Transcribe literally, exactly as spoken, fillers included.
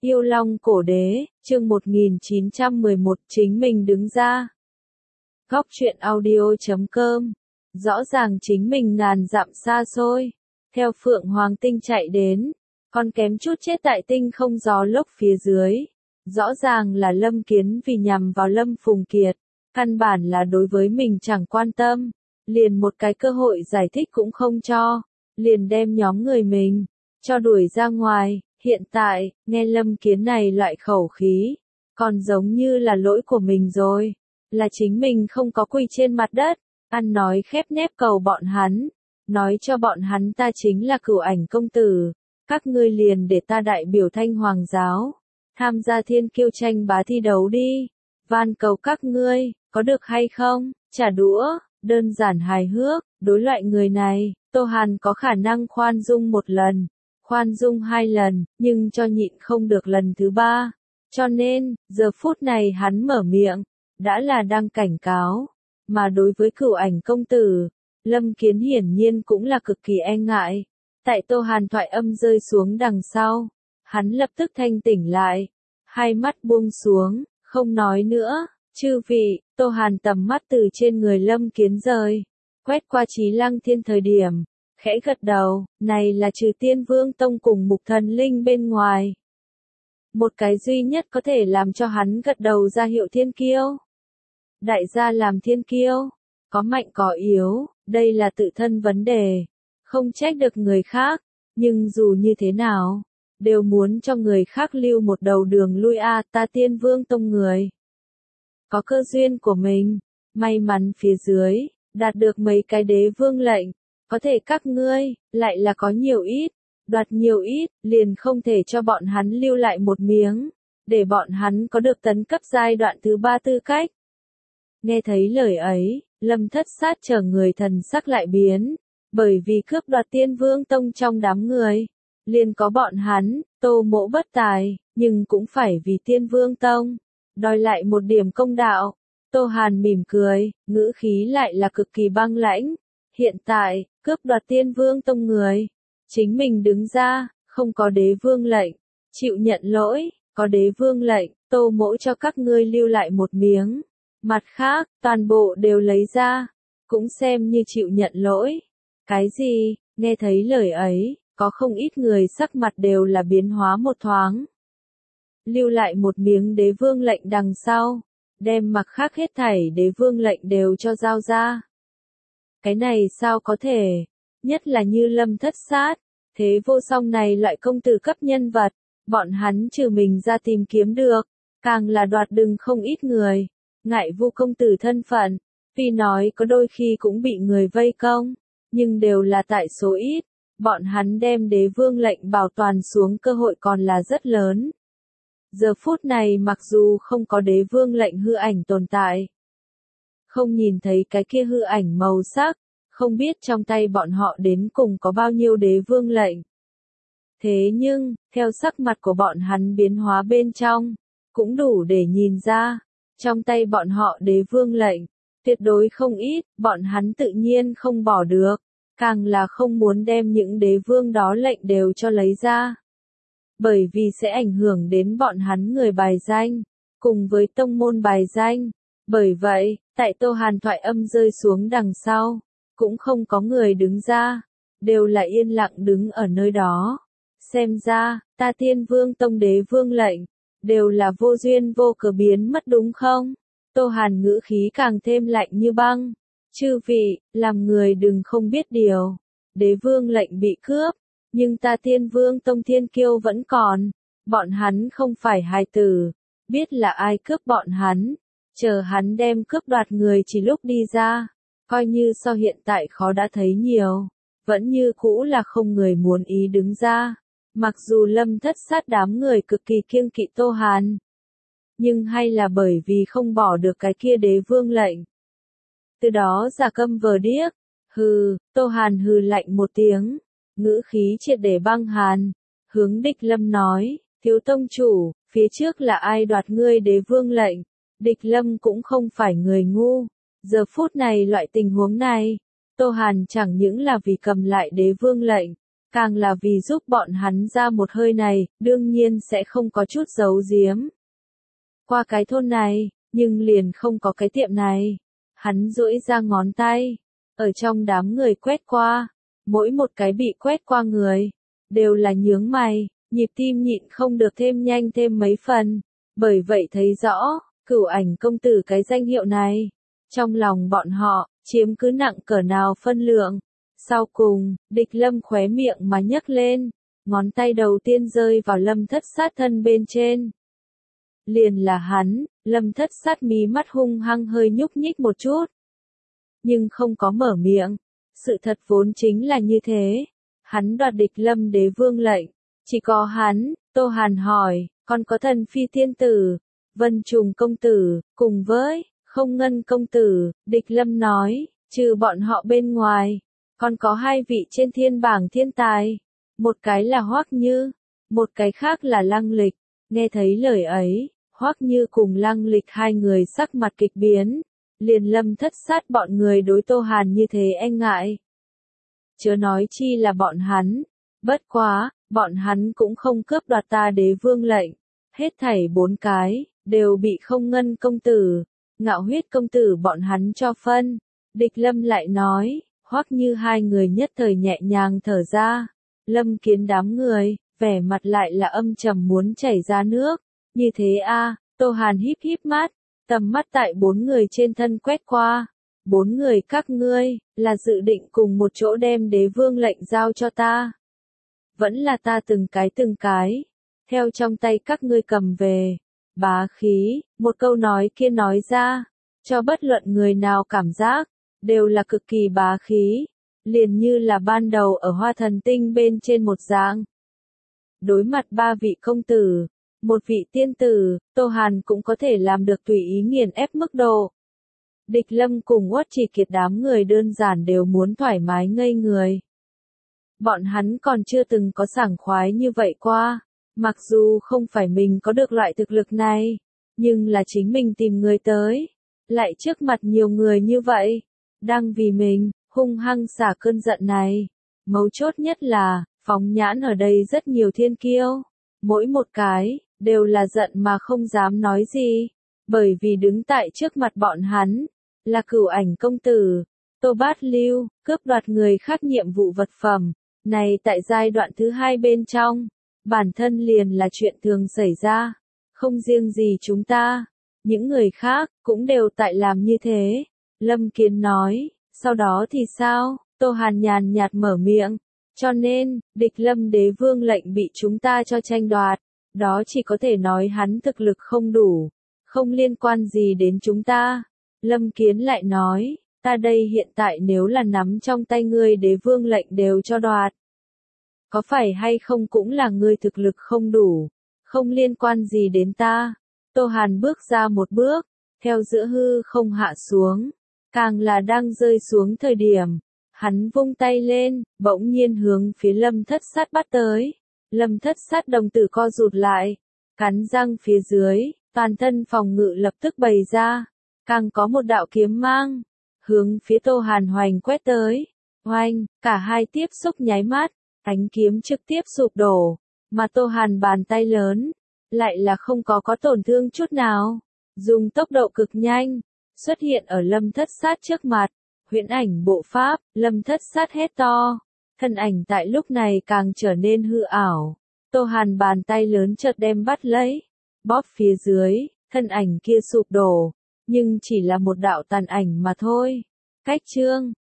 Yêu Long Cổ Đế, chương một nghìn chín trăm mười một, chính mình đứng ra. Góc truyện audio chấm com. Rõ ràng chính mình ngàn dặm xa xôi, theo Phượng Hoàng Tinh chạy đến, còn kém chút chết tại tinh không gió lốc phía dưới. Rõ ràng là Lâm Kiến vì nhằm vào Lâm Phùng Kiệt, căn bản là đối với mình chẳng quan tâm, liền một cái cơ hội giải thích cũng không cho, liền đem nhóm người mình cho đuổi ra ngoài. Hiện tại, nghe Lâm Kiến này loại khẩu khí, còn giống như là lỗi của mình rồi, là chính mình không có quỳ trên mặt đất, ăn nói khép nép cầu bọn hắn, nói cho bọn hắn ta chính là Cửu Ảnh công tử, các ngươi liền để ta đại biểu Thanh Hoàng giáo, tham gia thiên kiêu tranh bá thi đấu đi, van cầu các ngươi, có được hay không, trả đũa, đơn giản hài hước, đối loại người này, Tô Hàn có khả năng khoan dung một lần. Khoan dung hai lần, nhưng cho nhịn không được lần thứ ba. Cho nên, giờ phút này hắn mở miệng, đã là đang cảnh cáo. Mà đối với Cửu Ảnh công tử, Lâm Kiến hiển nhiên cũng là cực kỳ e ngại. Tại Tô Hàn thoại âm rơi xuống đằng sau, hắn lập tức thanh tỉnh lại, hai mắt buông xuống, không nói nữa. Chư vị, Tô Hàn tầm mắt từ trên người Lâm Kiến rời, quét qua Chí Lăng Thiên thời điểm. Khẽ gật đầu, này là trừ Tiên Vương Tông cùng Mục Thần Linh bên ngoài. Một cái duy nhất có thể làm cho hắn gật đầu ra hiệu thiên kiêu. Đại gia làm thiên kiêu, có mạnh có yếu, đây là tự thân vấn đề, không trách được người khác, nhưng dù như thế nào, đều muốn cho người khác lưu một đầu đường lui a à, ta Tiên Vương Tông người. Có cơ duyên của mình, may mắn phía dưới, đạt được mấy cái đế vương lệnh. Có thể các ngươi, lại là có nhiều ít, đoạt nhiều ít, liền không thể cho bọn hắn lưu lại một miếng, để bọn hắn có được tấn cấp giai đoạn thứ ba tư cách. Nghe thấy lời ấy, Lâm Thất Sát chờ người thần sắc lại biến, bởi vì cướp đoạt Tiên Vương Tông trong đám người, liền có bọn hắn, Tô Mỗ bất tài, nhưng cũng phải vì Tiên Vương Tông, đòi lại một điểm công đạo. Tô Hàn mỉm cười, ngữ khí lại là cực kỳ băng lãnh. Hiện tại, cướp đoạt Tiên Vương Tông người, chính mình đứng ra, không có đế vương lệnh, chịu nhận lỗi, có đế vương lệnh, Tô Mỗ cho các ngươi lưu lại một miếng, mặt khác, toàn bộ đều lấy ra, cũng xem như chịu nhận lỗi. Cái gì, nghe thấy lời ấy, có không ít người sắc mặt đều là biến hóa một thoáng. Lưu lại một miếng đế vương lệnh đằng sau, đem mặt khác hết thảy đế vương lệnh đều cho giao ra. Cái này sao có thể, nhất là như Lâm Thất Sát, thế vô song này loại công tử cấp nhân vật, bọn hắn trừ mình ra tìm kiếm được, càng là đoạt đừng không ít người, ngại Vu công tử thân phận, vì nói có đôi khi cũng bị người vây công, nhưng đều là tại số ít, bọn hắn đem đế vương lệnh bảo toàn xuống cơ hội còn là rất lớn. Giờ phút này mặc dù không có đế vương lệnh hư ảnh tồn tại, không nhìn thấy cái kia hư ảnh màu sắc, không biết trong tay bọn họ đến cùng có bao nhiêu đế vương lệnh. Thế nhưng, theo sắc mặt của bọn hắn biến hóa bên trong, cũng đủ để nhìn ra, trong tay bọn họ đế vương lệnh, tuyệt đối không ít, bọn hắn tự nhiên không bỏ được, càng là không muốn đem những đế vương đó lệnh đều cho lấy ra. Bởi vì sẽ ảnh hưởng đến bọn hắn người bài danh, cùng với tông môn bài danh. Bởi vậy, tại Tô Hàn thoại âm rơi xuống đằng sau, cũng không có người đứng ra, đều là yên lặng đứng ở nơi đó. Xem ra, ta Tiên Vương Tông đế vương lệnh, đều là vô duyên vô cớ biến mất đúng không? Tô Hàn ngữ khí càng thêm lạnh như băng. Chư vị, làm người đừng không biết điều. Đế vương lệnh bị cướp, nhưng ta Tiên Vương Tông thiên kiêu vẫn còn. Bọn hắn không phải hài tử, biết là ai cướp bọn hắn. Chờ hắn đem cướp đoạt người chỉ lúc đi ra, coi như so hiện tại khó đã thấy nhiều, vẫn như cũ là không người muốn ý đứng ra. Mặc dù Lâm Thất Sát đám người cực kỳ kiêng kỵ Tô Hàn, nhưng hay là bởi vì không bỏ được cái kia đế vương lệnh. Từ đó giả câm vờ điếc, hừ, Tô Hàn hừ lạnh một tiếng, ngữ khí triệt để băng hàn, hướng Địch Lâm nói, thiếu tông chủ, phía trước là ai đoạt ngươi đế vương lệnh? Địch Lâm cũng không phải người ngu, giờ phút này loại tình huống này, Tô Hàn chẳng những là vì cầm lại đế vương lệnh, càng là vì giúp bọn hắn ra một hơi này, đương nhiên sẽ không có chút giấu giếm. Qua cái thôn này, nhưng liền không có cái tiệm này. Hắn duỗi ra ngón tay, ở trong đám người quét qua, mỗi một cái bị quét qua người, đều là nhướng mày, nhịp tim nhịn không được thêm nhanh thêm mấy phần, bởi vậy thấy rõ, Cửu Ảnh công tử cái danh hiệu này, trong lòng bọn họ, chiếm cứ nặng cỡ nào phân lượng. Sau cùng, Địch Lâm khóe miệng mà nhấc lên, ngón tay đầu tiên rơi vào Lâm Thất Sát thân bên trên. Liền là hắn, Lâm Thất Sát mí mắt hung hăng hơi nhúc nhích một chút, nhưng không có mở miệng. Sự thật vốn chính là như thế. Hắn đoạt Địch Lâm đế vương lệnh, chỉ có hắn. Tô Hàn hỏi, còn có Thần Phi tiên tử, Vân Trùng công tử, cùng với Không Ngân công tử. Địch Lâm nói, trừ bọn họ bên ngoài, còn có hai vị trên thiên bảng thiên tài, một cái là Hoắc Như, một cái khác là Lăng Lịch. Nghe thấy lời ấy, Hoắc Như cùng Lăng Lịch hai người sắc mặt kịch biến, liền Lâm Thất Sát bọn người đối Tô Hàn như thế e ngại. Chớ nói chi là bọn hắn, bất quá, bọn hắn cũng không cướp đoạt ta đế vương lệnh, hết thảy bốn cái, đều bị Không Ngân công tử, Ngạo Huyết công tử bọn hắn cho phân. Địch Lâm lại nói, Hoắc Như hai người nhất thời nhẹ nhàng thở ra. Lâm Kiến đám người, vẻ mặt lại là âm trầm muốn chảy ra nước. Như thế a? Tô Hàn híp híp mắt, tầm mắt tại bốn người trên thân quét qua. Bốn người các ngươi, là dự định cùng một chỗ đem đế vương lệnh giao cho ta. Vẫn là ta từng cái từng cái, theo trong tay các ngươi cầm về. Bá khí, một câu nói kia nói ra, cho bất luận người nào cảm giác, đều là cực kỳ bá khí, liền như là ban đầu ở Hoa Thần Tinh bên trên một dạng. Đối mặt ba vị công tử, một vị tiên tử, Tô Hàn cũng có thể làm được tùy ý nghiền ép mức độ. Địch Lâm cùng Uất Chỉ Kiệt đám người đơn giản đều muốn thoải mái ngây người. Bọn hắn còn chưa từng có sảng khoái như vậy qua, mặc dù không phải mình có được loại thực lực này, nhưng là chính mình tìm người tới, lại trước mặt nhiều người như vậy, đang vì mình, hung hăng xả cơn giận này. Mấu chốt nhất là, phóng nhãn ở đây rất nhiều thiên kiêu, mỗi một cái, đều là giận mà không dám nói gì, bởi vì đứng tại trước mặt bọn hắn, là Cửu Ảnh công tử, Tô Bát Lưu, cướp đoạt người khác nhiệm vụ vật phẩm, này tại giai đoạn thứ hai bên trong, bản thân liền là chuyện thường xảy ra, không riêng gì chúng ta, những người khác, cũng đều tại làm như thế. Lâm Kiến nói, sau đó thì sao? Tô Hàn nhàn nhạt mở miệng, cho nên, Địch Lâm đế vương lệnh bị chúng ta cho tranh đoạt, đó chỉ có thể nói hắn thực lực không đủ, không liên quan gì đến chúng ta. Lâm Kiến lại nói, ta đây hiện tại nếu là nắm trong tay ngươi đế vương lệnh đều cho đoạt, có phải hay không cũng là ngươi thực lực không đủ, không liên quan gì đến ta. Tô Hàn bước ra một bước, theo giữa hư không hạ xuống, càng là đang rơi xuống thời điểm, hắn vung tay lên, bỗng nhiên hướng phía Lâm Thất Sát bắt tới. Lâm Thất Sát đồng tử co rụt lại, cắn răng phía dưới, toàn thân phòng ngự lập tức bày ra, càng có một đạo kiếm mang, hướng phía Tô Hàn hoành quét tới. Oanh, cả hai tiếp xúc nháy mắt, ánh kiếm trực tiếp sụp đổ, mà Tô Hàn bàn tay lớn, lại là không có có tổn thương chút nào, dùng tốc độ cực nhanh, xuất hiện ở Lâm Thất Sát trước mặt. Huyễn ảnh bộ pháp, Lâm Thất Sát hét to, thân ảnh tại lúc này càng trở nên hư ảo. Tô Hàn bàn tay lớn chợt đem bắt lấy, bóp phía dưới, thân ảnh kia sụp đổ, nhưng chỉ là một đạo tàn ảnh mà thôi. Cách chương